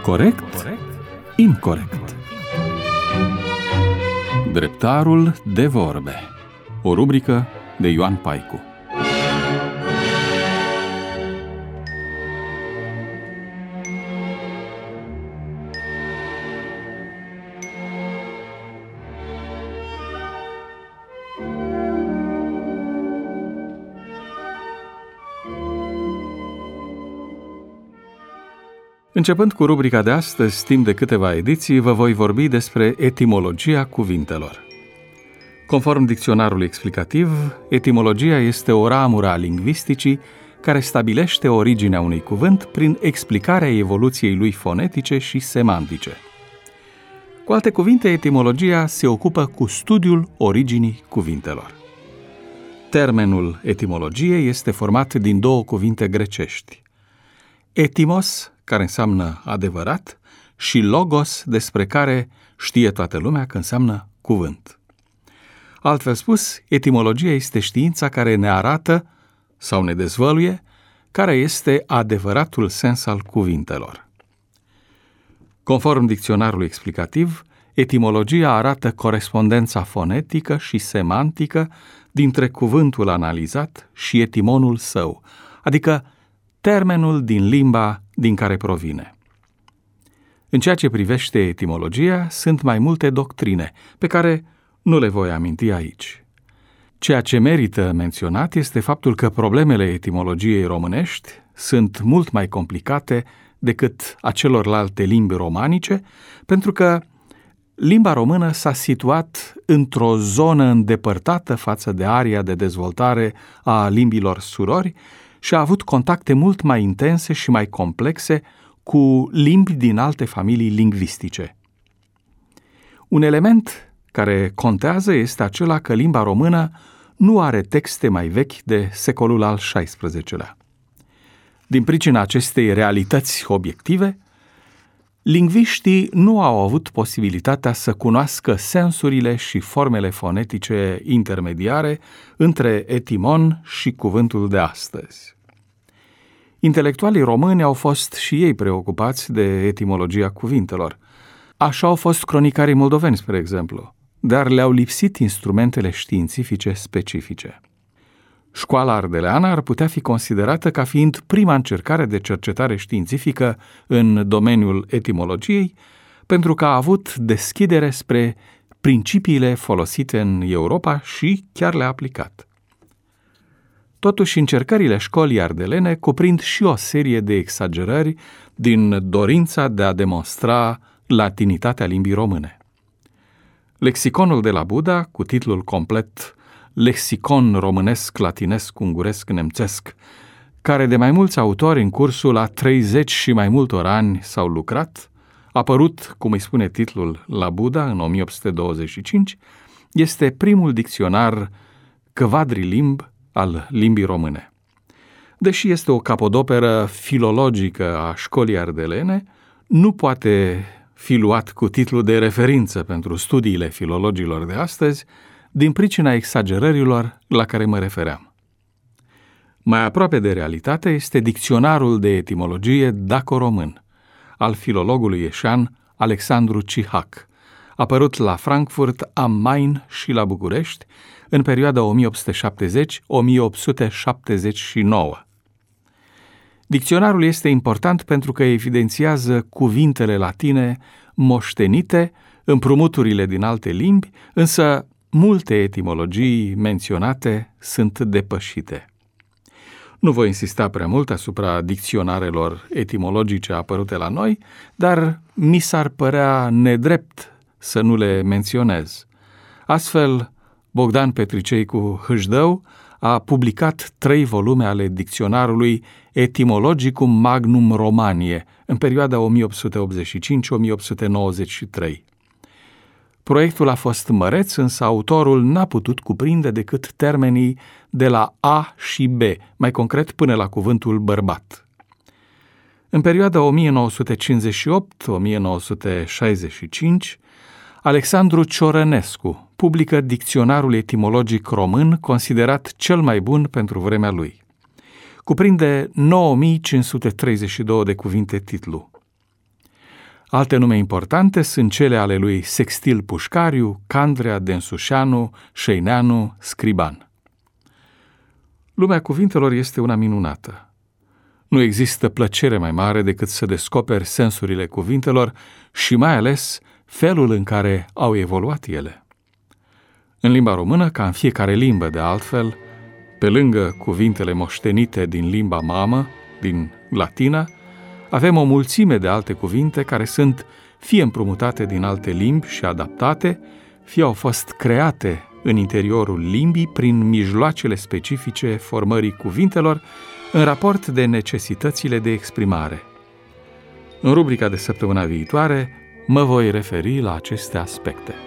Corect? Incorect. Dreptarul de vorbe. O rubrică de Ioan Paicu. Începând cu rubrica de astăzi, timp de câteva ediții, vă voi vorbi despre etimologia cuvintelor. Conform dicționarului explicativ, etimologia este o ramură a lingvisticii care stabilește originea unui cuvânt prin explicarea evoluției lui fonetice și semantice. Cu alte cuvinte, etimologia se ocupă cu studiul originii cuvintelor. Termenul etimologie este format din două cuvinte grecești: etimos, care înseamnă adevărat, și logos, despre care știe toată lumea că înseamnă cuvânt. Altfel spus, etimologia este știința care ne arată sau ne dezvăluie care este adevăratul sens al cuvintelor. Conform dicționarului explicativ, etimologia arată corespondența fonetică și semantică dintre cuvântul analizat și etimonul său, adică termenul din limba din care provine. În ceea ce privește etimologia, sunt mai multe doctrine, pe care nu le voi aminti aici. Ceea ce merită menționat este faptul că problemele etimologiei românești sunt mult mai complicate decât a celorlalte limbi romanice, pentru că limba română s-a situat într-o zonă îndepărtată față de aria de dezvoltare a limbilor surori și a avut contacte mult mai intense și mai complexe cu limbi din alte familii lingvistice. Un element care contează este acela că limba română nu are texte mai vechi de secolul al XVI-lea. Din pricina acestei realități obiective, lingviștii nu au avut posibilitatea să cunoască sensurile și formele fonetice intermediare între etimon și cuvântul de astăzi. Intelectualii români au fost și ei preocupați de etimologia cuvintelor. Așa au fost cronicarii moldoveni, spre exemplu, dar le-au lipsit instrumentele științifice specifice. Școala ardeleană ar putea fi considerată ca fiind prima încercare de cercetare științifică în domeniul etimologiei, pentru că a avut deschidere spre principiile folosite în Europa și chiar le-a aplicat. Totuși, încercările școlii ardelene cuprind și o serie de exagerări din dorința de a demonstra latinitatea limbii române. Lexiconul de la Buda, cu titlul complet Lexicon românesc, latinesc, unguresc, nemțesc, care de mai mulți autori în cursul a 30 și mai multor ani s-au lucrat, apărut, cum îi spune titlul, la Buda în 1825, este primul dicționar quadrilimb al limbii române. Deși este o capodoperă filologică a școlii ardelene, nu poate fi luat cu titlul de referință pentru studiile filologilor de astăzi, din pricina exagerărilor la care mă refeream. Mai aproape de realitate este dicționarul de etimologie daco-român al filologului ieșean Alexandru Cihac, apărut la Frankfurt am Main și la București în perioada 1870-1879. Dicționarul este important pentru că evidențiază cuvintele latine moștenite, împrumuturile din alte limbi, însă multe etimologii menționate sunt depășite. Nu voi insista prea mult asupra dicționarelor etimologice apărute la noi, dar mi s-ar părea nedrept să nu le menționez. Astfel, Bogdan Petricei cu Hâșdău a publicat 3 volume ale dicționarului Etymologicum Magnum Romaniae în perioada 1885-1893. Proiectul a fost măreț, însă autorul n-a putut cuprinde decât termenii de la A și B, mai concret până la cuvântul bărbat. În perioada 1958-1965, Alexandru Ciorănescu publică Dicționarul etimologic român, considerat cel mai bun pentru vremea lui. Cuprinde 9532 de cuvinte titlu. Alte nume importante sunt cele ale lui Sextil Pușcariu, Candrea, Densușanu, Șeineanu, Scriban. Lumea cuvintelor este una minunată. Nu există plăcere mai mare decât să descoperi sensurile cuvintelor și mai ales felul în care au evoluat ele. În limba română, ca în fiecare limbă de altfel, pe lângă cuvintele moștenite din limba mamă, din latină, avem o mulțime de alte cuvinte care sunt fie împrumutate din alte limbi și adaptate, fie au fost create în interiorul limbii prin mijloacele specifice formării cuvintelor în raport de necesitățile de exprimare. În rubrica de săptămâna viitoare mă voi referi la aceste aspecte.